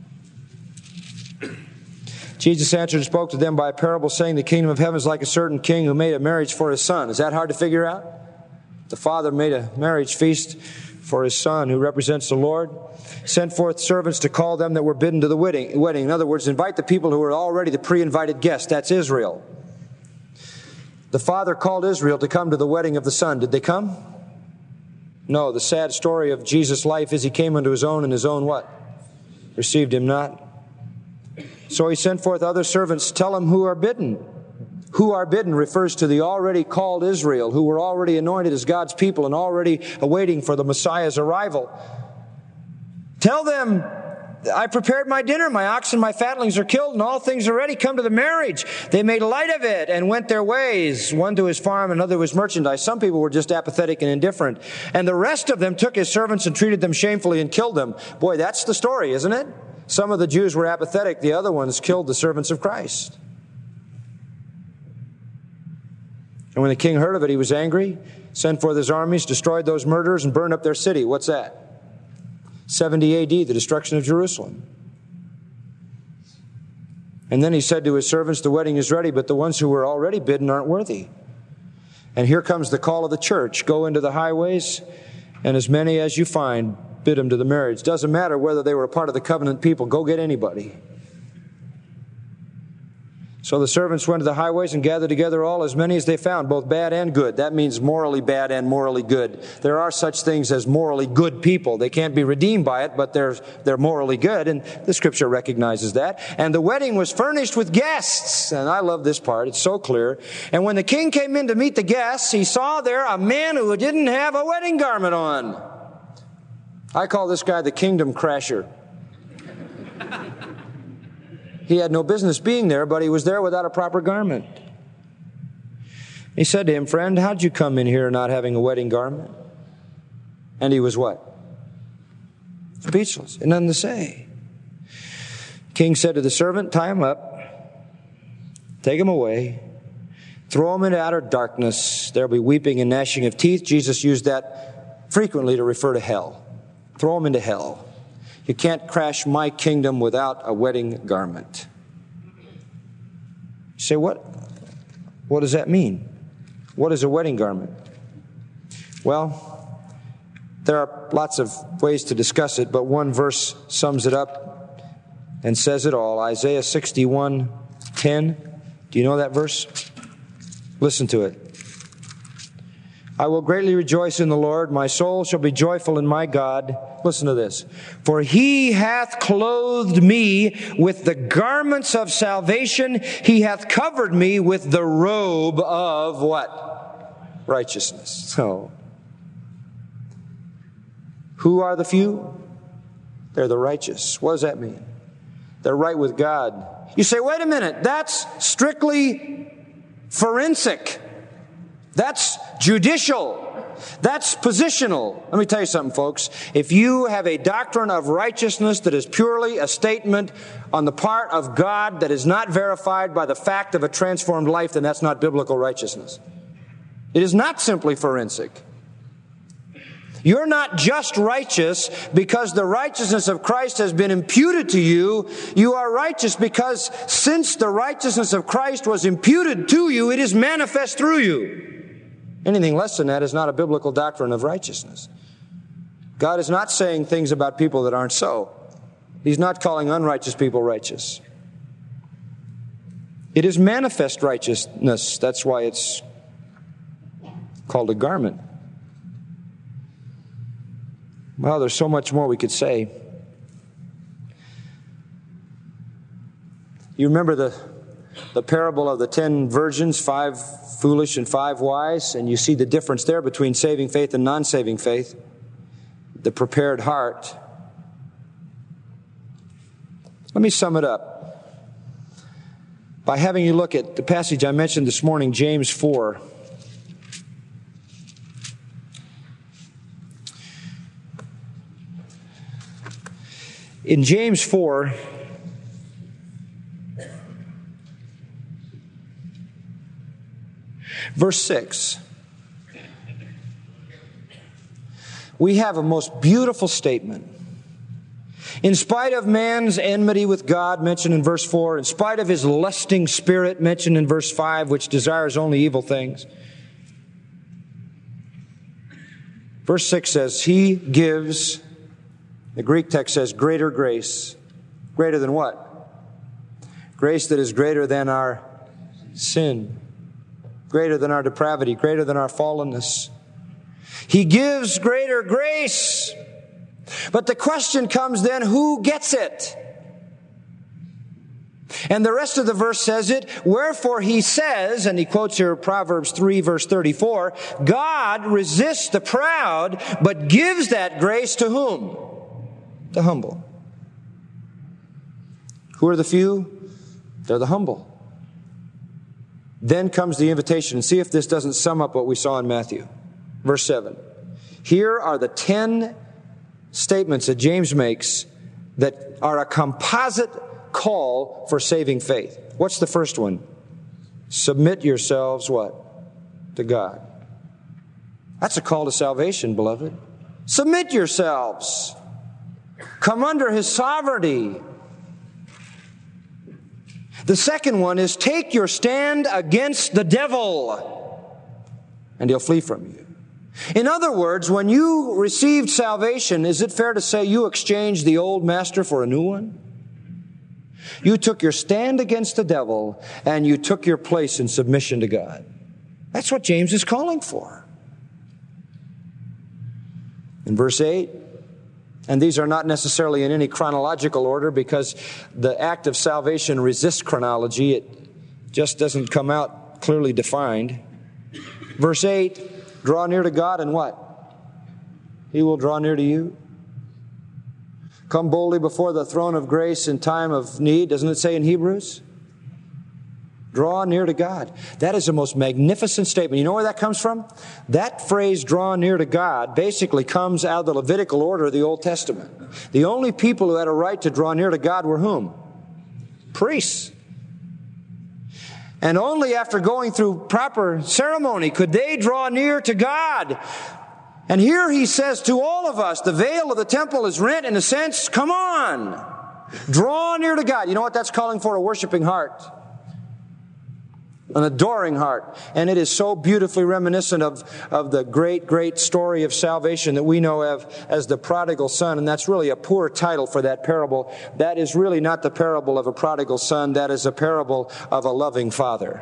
Jesus answered and spoke to them by a parable, saying, "The kingdom of heaven is like a certain king who made a marriage for his son." Is that hard to figure out? The father made a marriage feast for his son, who represents the Lord, sent forth servants to call them that were bidden to the wedding. In other words, invite the people who were already the pre-invited guests. That's Israel. The father called Israel to come to the wedding of the son. Did they come? No. The sad story of Jesus' life is he came unto his own, and his own what? Received him not. So he sent forth other servants to tell him who are bidden. Who are bidden refers to the already called Israel, who were already anointed as God's people and already awaiting for the Messiah's arrival. Tell them, "I prepared my dinner, my oxen, my fatlings are killed, and all things are ready. Come to the marriage." They made light of it and went their ways, one to his farm, another to his merchandise. Some people were just apathetic and indifferent. And the rest of them took his servants and treated them shamefully and killed them. Boy, that's the story, isn't it? Some of the Jews were apathetic. The other ones killed the servants of Christ. And when the king heard of it, he was angry, sent forth his armies, destroyed those murderers, and burned up their city. What's that? seventy A D, the destruction of Jerusalem. And then he said to his servants, "The wedding is ready, but the ones who were already bidden aren't worthy." And here comes the call of the church. Go into the highways, and as many as you find, bid them to the marriage. Doesn't matter whether they were a part of the covenant people. Go get anybody. So the servants went to the highways and gathered together all, as many as they found, both bad and good. That means morally bad and morally good. There are such things as morally good people. They can't be redeemed by it, but they're, they're morally good, and the Scripture recognizes that. And the wedding was furnished with guests. And I love this part. It's so clear. And when the king came in to meet the guests, he saw there a man who didn't have a wedding garment on. I call this guy the kingdom crasher. He had no business being there, but he was there without a proper garment. He said to him, "Friend, how'd you come in here not having a wedding garment?" And he was what? Speechless. And nothing to say. King said to the servant, "Tie him up, take him away, throw him into outer darkness. There'll be weeping and gnashing of teeth." Jesus used that frequently to refer to hell. Throw him into hell. You can't crash my kingdom without a wedding garment. You say, what? What does that mean? What is a wedding garment? Well, there are lots of ways to discuss it, but one verse sums it up and says it all. Isaiah sixty-one ten. Do you know that verse? Listen to it. "I will greatly rejoice in the Lord. My soul shall be joyful in my God." Listen to this. "For he hath clothed me with the garments of salvation. He hath covered me with the robe of" what? Righteousness. So, who are the few? They're the righteous. What does that mean? They're right with God. You say, wait a minute, that's strictly forensic. That's judicial. That's positional. Let me tell you something, folks. If you have a doctrine of righteousness that is purely a statement on the part of God that is not verified by the fact of a transformed life, then that's not biblical righteousness. It is not simply forensic. You're not just righteous because the righteousness of Christ has been imputed to you. You are righteous because since the righteousness of Christ was imputed to you, it is manifest through you. Anything less than that is not a biblical doctrine of righteousness. God is not saying things about people that aren't so. He's not calling unrighteous people righteous. It is manifest righteousness. That's why it's called a garment. Well, there's so much more we could say. You remember the, the parable of the ten virgins, five foolish and five wise, and you see the difference there between saving faith and non-saving faith. The prepared heart. Let me sum it up by having you look at the passage I mentioned this morning, James four. In James four, verse six, we have a most beautiful statement. In spite of man's enmity with God, mentioned in verse four, in spite of his lusting spirit, mentioned in verse five, which desires only evil things, verse six says, He gives, the Greek text says, greater grace. Greater than what? Grace that is greater than our sin, greater than our depravity, greater than our fallenness. He gives greater grace. But the question comes then, who gets it? And the rest of the verse says it, wherefore he says, and he quotes here Proverbs three, verse thirty-four, God resists the proud, but gives that grace to whom? The humble. Who are the few? They're the humble. Then comes the invitation. See if this doesn't sum up what we saw in Matthew. Verse seven. Here are the ten statements that James makes that are a composite call for saving faith. What's the first one? Submit yourselves, what? To God. That's a call to salvation, beloved. Submit yourselves. Come under His sovereignty. The second one is take your stand against the devil, and he'll flee from you. In other words, when you received salvation, is it fair to say you exchanged the old master for a new one? You took your stand against the devil, and you took your place in submission to God. That's what James is calling for. In verse eight, and these are not necessarily in any chronological order because the act of salvation resists chronology. It just doesn't come out clearly defined. Verse eight, draw near to God and what? He will draw near to you. Come boldly before the throne of grace in time of need. Doesn't it say in Hebrews? Draw near to God. That is the most magnificent statement. You know where that comes from? That phrase, draw near to God, basically comes out of the Levitical order of the Old Testament. The only people who had a right to draw near to God were whom? Priests. And only after going through proper ceremony could they draw near to God. And here he says to all of us, the veil of the temple is rent in a sense. Come on. Draw near to God. You know what that's calling for? A worshiping heart. An adoring heart. And it is so beautifully reminiscent of, of the great, great story of salvation that we know of as the prodigal son. And that's really a poor title for that parable. That is really not the parable of a prodigal son. That is a parable of a loving father.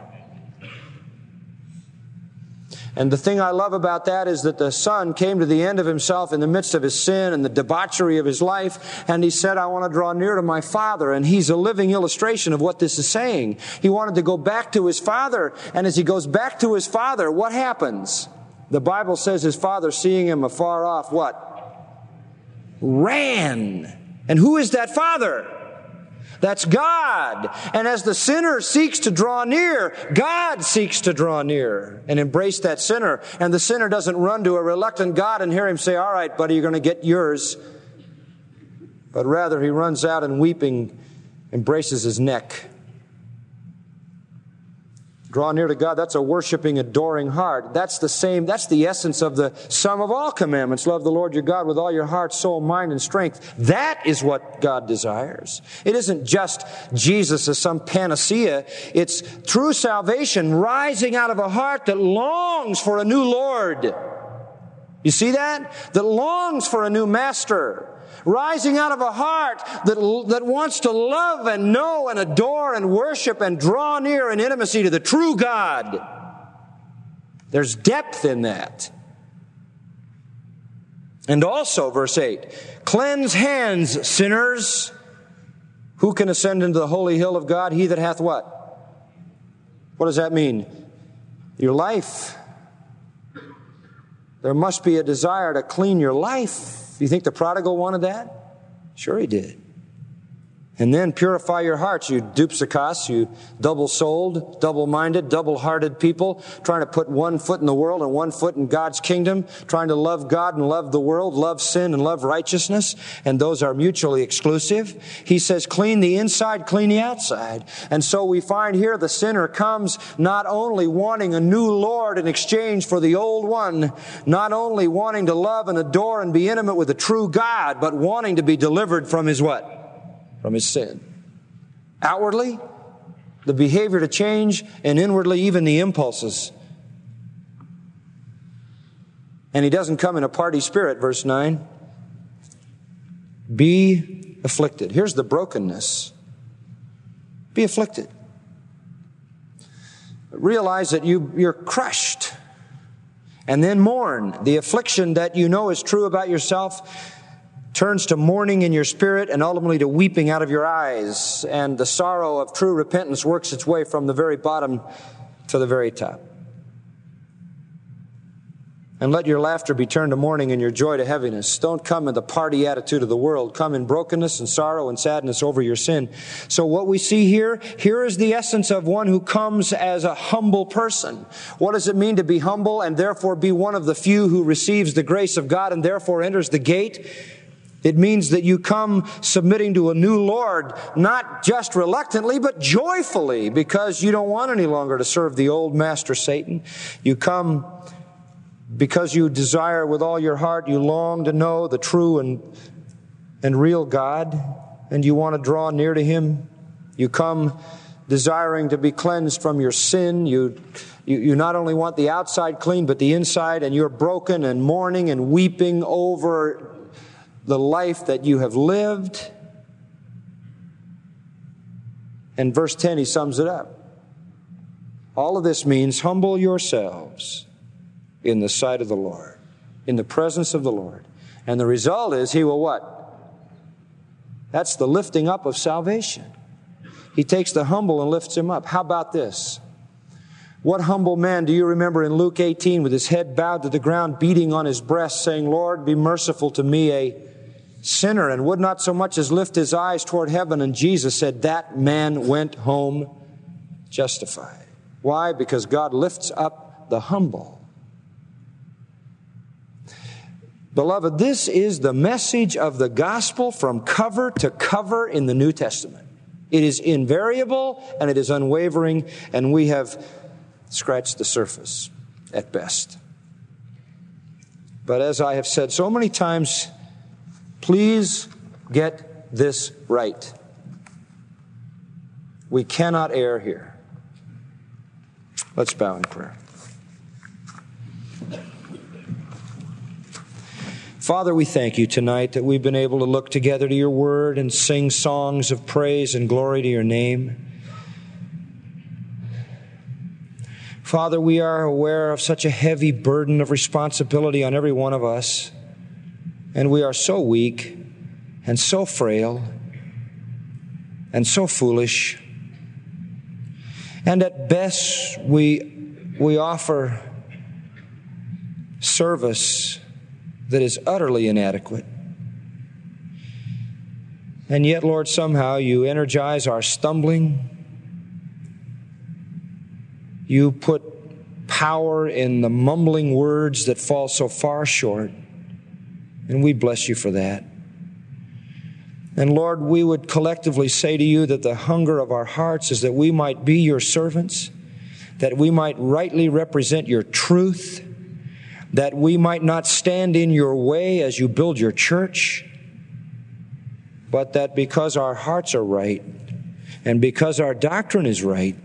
And the thing I love about that is that the son came to the end of himself in the midst of his sin and the debauchery of his life. And he said, I want to draw near to my father. And he's a living illustration of what this is saying. He wanted to go back to his father. And as he goes back to his father, what happens? The Bible says his father, seeing him afar off, what? Ran. And who is that father? That's God. And as the sinner seeks to draw near, God seeks to draw near and embrace that sinner. And the sinner doesn't run to a reluctant God and hear him say, all right, buddy, you're going to get yours. But rather he runs out and weeping embraces his neck. Draw near to God, that's a worshiping, adoring heart. That's the same, that's the essence of the sum of all commandments. Love the Lord your God with all your heart, soul, mind, and strength. That is what God desires. It isn't just Jesus as some panacea. It's true salvation rising out of a heart that longs for a new Lord. You see that? That longs for a new master. Rising out of a heart that, that wants to love and know and adore and worship and draw near in intimacy to the true God. There's depth in that. And also, verse eight, cleanse hands, sinners. Who can ascend into the holy hill of God? He that hath what? What does that mean? Your life. There must be a desire to clean your life. Do you think the prodigal wanted that? Sure he did. And then purify your hearts, you dupsicas, you double-souled, double-minded, double-hearted people, trying to put one foot in the world and one foot in God's kingdom, trying to love God and love the world, love sin and love righteousness, and those are mutually exclusive. He says, clean the inside, clean the outside. And so we find here the sinner comes not only wanting a new Lord in exchange for the old one, not only wanting to love and adore and be intimate with the true God, but wanting to be delivered from his what? From his sin. Outwardly, the behavior to change, and inwardly, even the impulses. And he doesn't come in a party spirit, verse nine. Be afflicted. Here's the brokenness. Be afflicted. Realize that you, you're crushed. And then mourn. The affliction that you know is true about yourself turns to mourning in your spirit and ultimately to weeping out of your eyes. And the sorrow of true repentance works its way from the very bottom to the very top. And let your laughter be turned to mourning and your joy to heaviness. Don't come in the party attitude of the world. Come in brokenness and sorrow and sadness over your sin. So what we see here, here is the essence of one who comes as a humble person. What does it mean to be humble and therefore be one of the few who receives the grace of God and therefore enters the gate? It means that you come submitting to a new Lord, not just reluctantly, but joyfully, because you don't want any longer to serve the old master Satan. You come because you desire with all your heart, you long to know the true and, and real God, and you want to draw near to Him. You come desiring to be cleansed from your sin. You, you, you not only want the outside clean, but the inside, and you're broken and mourning and weeping over the life that you have lived. And verse ten, he sums it up. All of this means humble yourselves in the sight of the Lord, in the presence of the Lord. And the result is He will what? That's the lifting up of salvation. He takes the humble and lifts him up. How about this? What humble man do you remember in Luke eighteen with his head bowed to the ground, beating on his breast, saying, Lord, be merciful to me, a sinner, and would not so much as lift his eyes toward heaven? And Jesus said, that man went home justified. Why? Because God lifts up the humble. Beloved, this is the message of the gospel from cover to cover in the New Testament. It is invariable and it is unwavering, and we have scratched the surface at best. But as I have said so many times, please get this right. We cannot err here. Let's bow in prayer. Father, we thank you tonight that we've been able to look together to your word and sing songs of praise and glory to your name. Father, we are aware of such a heavy burden of responsibility on every one of us. And we are so weak and so frail and so foolish. And at best, we, we offer service that is utterly inadequate. And yet, Lord, somehow you energize our stumbling. You put power in the mumbling words that fall so far short. And we bless you for that. And Lord, we would collectively say to you that the hunger of our hearts is that we might be your servants, that we might rightly represent your truth, that we might not stand in your way as you build your church, but that because our hearts are right and because our doctrine is right,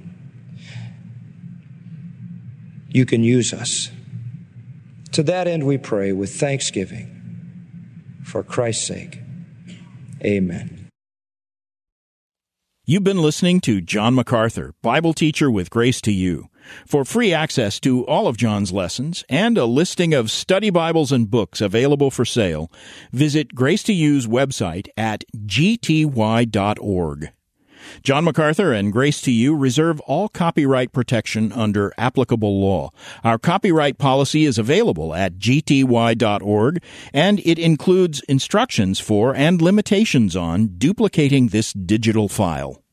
you can use us. To that end we pray with thanksgiving. For Christ's sake, amen. You've been listening to John MacArthur, Bible teacher with Grace to You. For free access to all of John's lessons and a listing of study Bibles and books available for sale, visit Grace to You's website at g t y dot org. John MacArthur and Grace to You reserve all copyright protection under applicable law. Our copyright policy is available at g t y dot org, and it includes instructions for and limitations on duplicating this digital file.